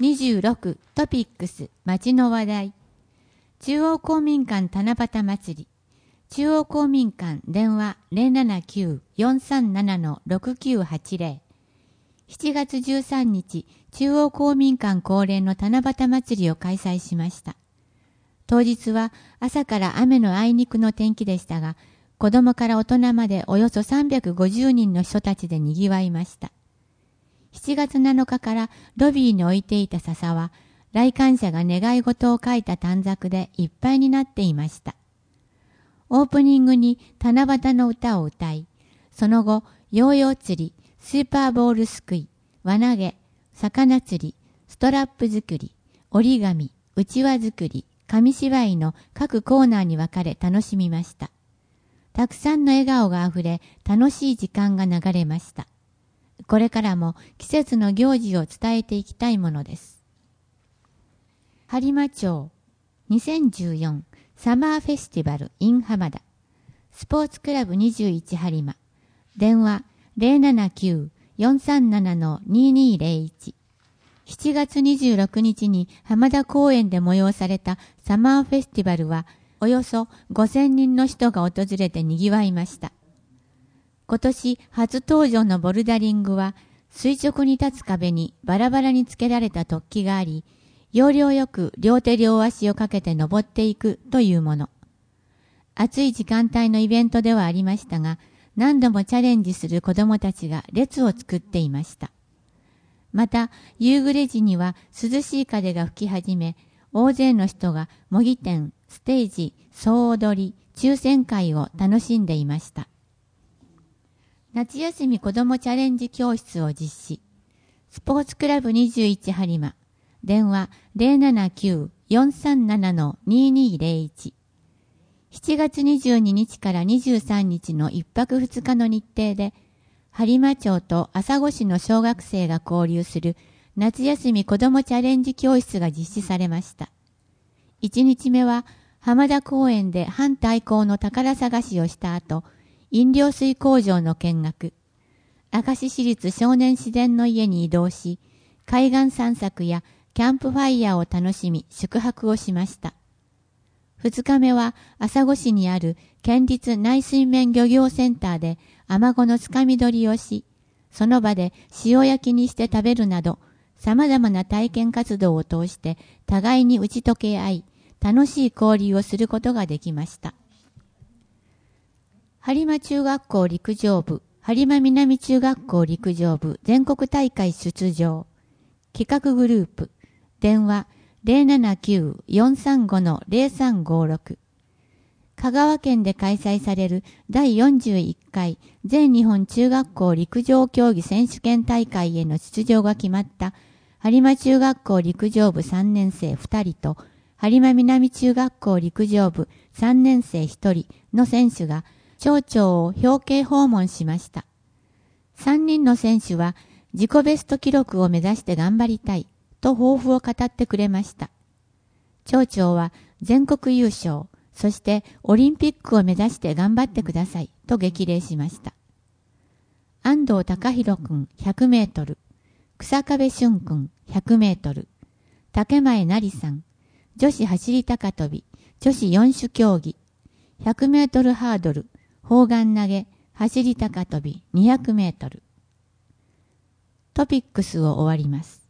26トピックス町の話題。中央公民館七夕祭り。中央公民館電話 079-437-6980。7月13日、中央公民館恒例の七夕祭りを開催しました。当日は朝から雨のあいにくの天気でしたが、子供から大人までおよそ350人の人たちで賑わいました。7月7日からロビーに置いていた笹は、来館者が願い事を書いた短冊でいっぱいになっていました。オープニングに七夕の歌を歌い、その後、ヨーヨー釣り、スーパーボールすくい、輪投げ、魚釣り、ストラップ作り、折り紙、うちわ作り、紙芝居の各コーナーに分かれ楽しみました。たくさんの笑顔があふれ、楽しい時間が流れました。これからも季節の行事を伝えていきたいものです。播磨町2014サマーフェスティバル in 浜田スポーツクラブ21播磨電話 079-437-2201 7月26日に浜田公園で催されたサマーフェスティバルはおよそ5000人の人が訪れて賑わいました。今年初登場のボルダリングは垂直に立つ壁にバラバラにつけられた突起があり、要領よく両手両足をかけて登っていくというもの。暑い時間帯のイベントではありましたが、何度もチャレンジする子どもたちが列を作っていました。また、夕暮れ時には涼しい風が吹き始め、大勢の人が模擬店、ステージ、総踊り、抽選会を楽しんでいました。夏休み子どもチャレンジ教室を実施。スポーツクラブ21播磨。電話 079-437-2201。7月22日から23日の1泊2日の日程で、播磨町と朝来市の小学生が交流する夏休み子どもチャレンジ教室が実施されました。1日目は浜田公園で反対抗の宝探しをした後、飲料水工場の見学、明石市立少年自然の家に移動し、海岸散策やキャンプファイヤーを楽しみ宿泊をしました。2日目は朝来市にある県立内水面漁業センターでアマゴのつかみ取りをし、その場で塩焼きにして食べるなど、様々な体験活動を通して互いに打ち解け合い、楽しい交流をすることができました。播磨中学校陸上部、播磨南中学校陸上部全国大会出場。企画グループ、電話 079-435-0356。香川県で開催される第41回全日本中学校陸上競技選手権大会への出場が決まった播磨中学校陸上部3年生2人と播磨南中学校陸上部3年生1人の選手が町長を表敬訪問しました。3人の選手は自己ベスト記録を目指して頑張りたいと抱負を語ってくれました。町長は全国優勝、そしてオリンピックを目指して頑張ってくださいと激励しました。安藤隆弘君100メートル、草壁俊君100メートル、竹前成さん、女子走り高跳び、女子4種競技、100メートルハードル、砲丸投げ、走り高跳び200メートル。トピックスを終わります。